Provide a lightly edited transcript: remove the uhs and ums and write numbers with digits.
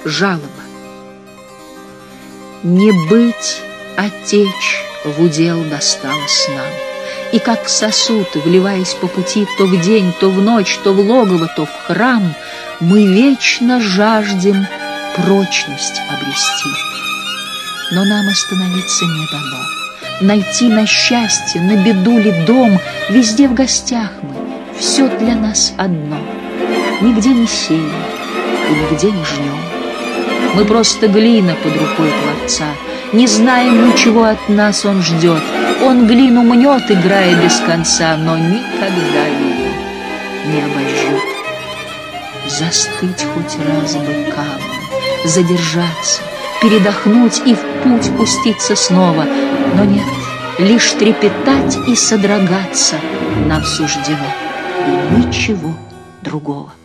Жалоба. Не быть, а течь в удел досталось нам. И как сосуд, вливаясь по пути то в день, то в ночь, то в логово, то в храм, мы вечно жаждем прочность обрести. Но нам остановиться не дано. Найти на счастье, на беду ли дом, везде в гостях мы, все для нас одно. Нигде не сеем и нигде не жнем. Мы просто глина под рукой Творца, не знаем ничего от нас он ждет. Он глину мнет, играя без конца, но никогда ее не обожжет. Застыть хоть раз бы камнем, задержаться, передохнуть и в путь пуститься снова. Но нет, лишь трепетать и содрогаться нам суждено, и ничего другого.